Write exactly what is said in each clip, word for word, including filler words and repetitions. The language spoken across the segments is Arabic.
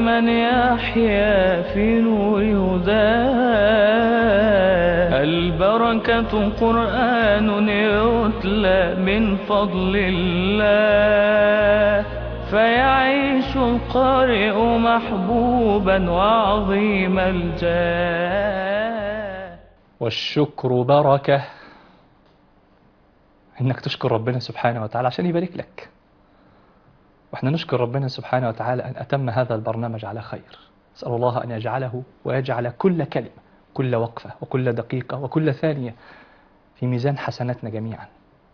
لمن يحيا في نور هداه. البركة قرآن يتلى من فضل الله، فيعيش القارئ محبوبا وعظيم الجاه. والشكر بركة، إنك تشكر ربنا سبحانه وتعالى عشان يبارك لك. وإحنا نشكر ربنا سبحانه وتعالى أن أتم هذا البرنامج على خير. أسأل الله أن يجعله ويجعل كل كلمة، كل وقفة، وكل دقيقة، وكل ثانية في ميزان حسناتنا جميعا.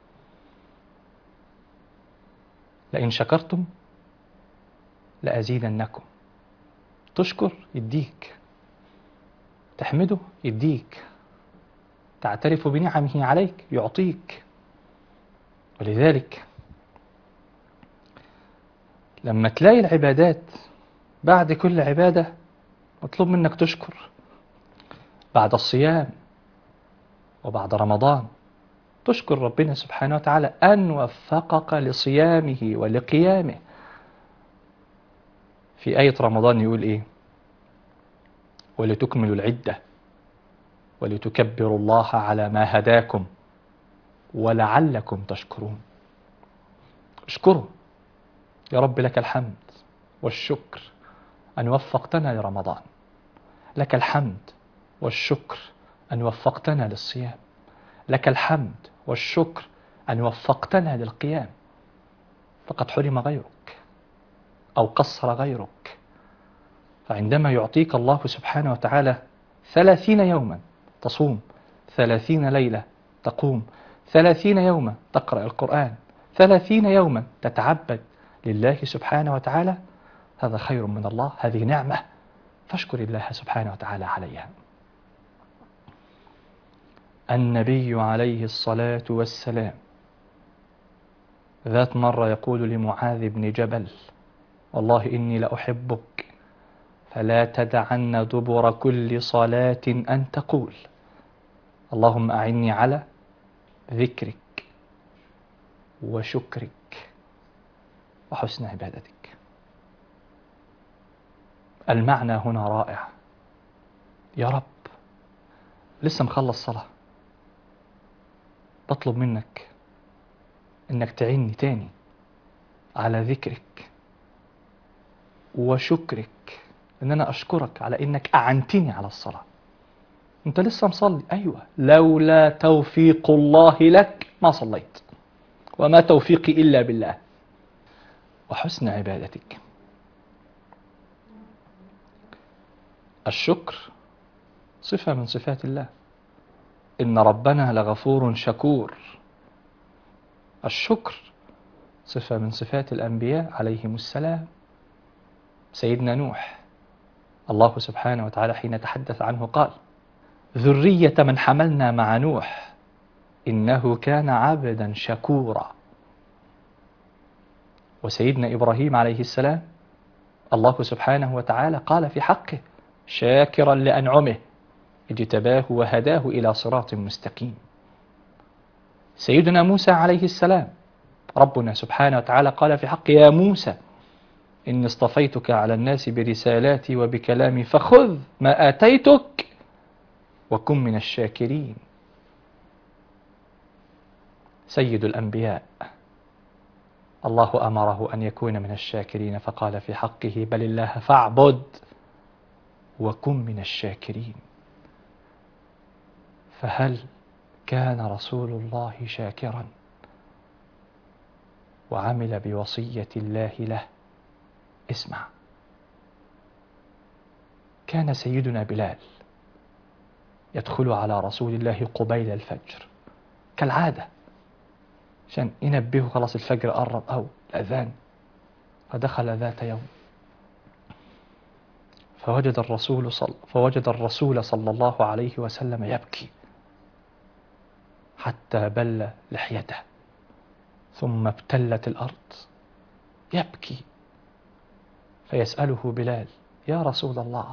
لئن شكرتم لأزيدنكم. تشكر يديك، تحمده يديك، تعترف بنعمه عليك يعطيك. ولذلك لما تلاقي العبادات بعد كل عبادة مطلوب منك تشكر. بعد الصيام وبعد رمضان تشكر ربنا سبحانه وتعالى أن وفقك لصيامه ولقيامه. في آية رمضان يقول إيه؟ ولتكملوا العدة ولتكبروا الله على ما هداكم ولعلكم تشكرون. اشكروا يا رب، لك الحمد والشكر أن وفقتنا لرمضان، لك الحمد والشكر أن وفقتنا للصيام، لك الحمد والشكر أن وفقتنا للقيام. فقد حرم غيرك أو قصر غيرك. فعندما يعطيك الله سبحانه وتعالى ثلاثين يوما تصوم، ثلاثين ليلة تقوم، ثلاثين يوما تقرأ القرآن، ثلاثين يوما تتعبد لله سبحانه وتعالى، هذا خير من الله، هذه نعمة، فاشكر الله سبحانه وتعالى عليها. النبي عليه الصلاة والسلام ذات مرة يقول لمعاذ بن جبل: والله إني لأحبك فلا تدعن دبر كل صلاة أن تقول اللهم أعني على ذكرك وشكرك وحسن عبادتك. المعنى هنا رائع. يا رب لسه مخلص صلاة، بطلب منك انك تعيني تاني على ذكرك وشكرك، ان انا اشكرك على انك اعنتني على الصلاة. انت لسه مصلي، ايوه، لولا توفيق الله لك ما صليت، وما توفيقي الا بالله. وحسن عبادتك. الشكر صفة من صفات الله، إن ربنا لغفور شكور. الشكر صفة من صفات الأنبياء عليهم السلام. سيدنا نوح الله سبحانه وتعالى حين تحدث عنه قال: ذرية من حملنا مع نوح إنه كان عبدا شكورا. وسيدنا إبراهيم عليه السلام الله سبحانه وتعالى قال في حقه: شاكرا لأنعمه اجتباه وهداه إلى صراط مستقيم. سيدنا موسى عليه السلام ربنا سبحانه وتعالى قال في حقه: يا موسى إني اصطفيتك على الناس برسالاتي وبكلامي فخذ ما آتيتك وكن من الشاكرين. سيد الأنبياء الله أمره أن يكون من الشاكرين فقال في حقه: بل الله فاعبد وكن من الشاكرين. فهل كان رسول الله شاكرا وعمل بوصية الله له؟ اسمع، كان سيدنا بلال يدخل على رسول الله قبيل الفجر كالعادة عشان ينبهه خلاص الفجر قرب أو الأذان. فدخل ذات يوم فوجد الرسول صل فوجد الرسول صلى الله عليه وسلم يبكي حتى بل لحيته ثم ابتلت الأرض يبكي. فيسأله بلال: يا رسول الله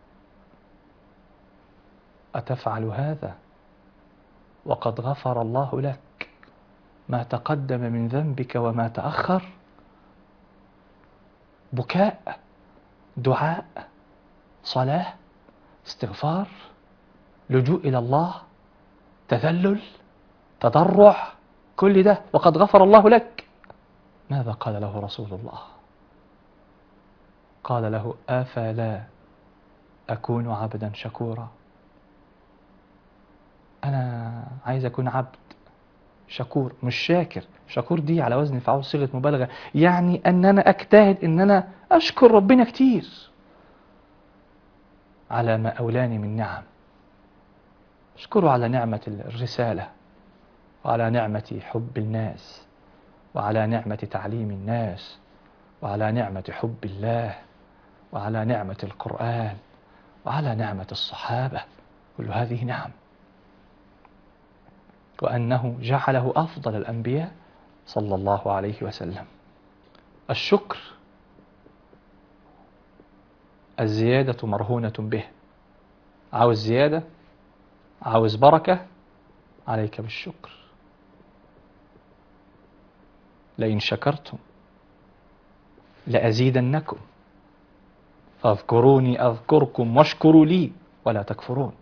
أتفعل هذا وقد غفر الله لك ما تقدم من ذنبك وما تأخر؟ بكاء دعاء، صلاة، استغفار، لجوء إلى الله، تذلل، تضرع، كل ده وقد غفر الله لك. ماذا قال له رسول الله؟ قال له: أفلا أكون عبدا شكورا؟ أنا عايز أكون عبد شكور، مش شاكر. شكور دي على وزن فعول، صيغة مبالغة، يعني أن أنا أجتهد أن أنا أشكر ربنا كتير على ما أولاني من نعم. أشكره على نعمة الرسالة، وعلى نعمة حب الناس، وعلى نعمة تعليم الناس، وعلى نعمة حب الله، وعلى نعمة القرآن، وعلى نعمة الصحابة. كل هذه نعم. وأنه جعله أفضل الأنبياء صلى الله عليه وسلم. الشكر الزيادة مرهونة به. عاوز زيادة، عاوز بركة، عليك بالشكر. لئن شكرتم لأزيدنكم فاذكروني أذكركم واشكروا لي ولا تكفرون.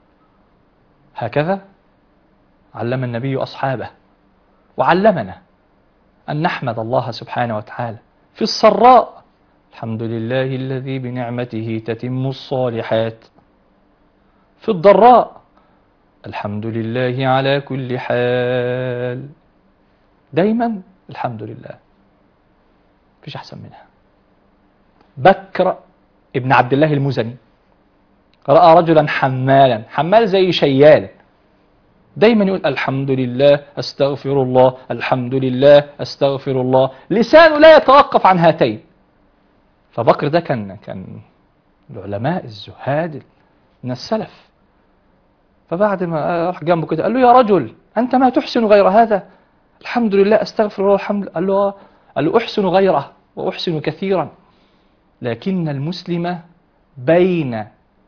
هكذا علم النبي أصحابه، وعلمنا أن نحمد الله سبحانه وتعالى في السراء: الحمد لله الذي بنعمته تتم الصالحات. في الضراء: الحمد لله على كل حال. دايما الحمد لله، مفيش أحسن منها. بكر ابن عبد الله المزني رأى رجلا حمالا، حمال زي شيال، دايما يقول: الحمد لله أستغفر الله، الحمد لله أستغفر الله، لسانه لا يتوقف عن هاتين. فبكر ده كان كان العلماء الزهاد من السلف. فبعد ما راح جنبه كده قال له: يا رجل، أنت ما تحسن غير هذا؟ الحمد لله أستغفر الله الحمد. قال له قال له أحسن غيره وأحسن كثيرا، لكن المسلم بين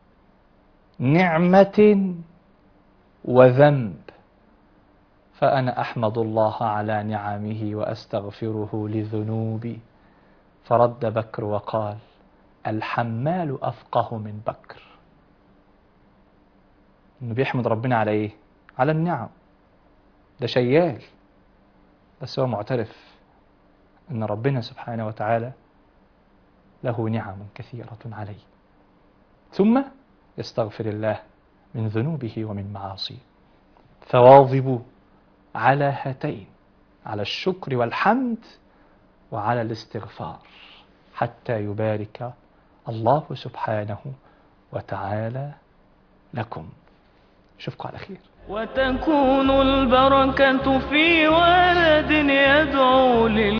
نعمة وذنب، فأنا أحمد الله على نعمه وأستغفره لذنوبي. فرد بكر وقال: الحمال أفقه من بكر. إنه بيحمد ربنا على إيه؟ على النعم. ده شيال، بس هو معترف أن ربنا سبحانه وتعالى له نعم كثيرة عليه. ثم يستغفر الله من ذنوبه ومن معاصيه. فواظبوا على هاتين، على الشكر والحمد وعلى الاستغفار، حتى يبارك الله سبحانه وتعالى لكم. أشوفكم على خير. وتكون البركة في ولد يدعو لله.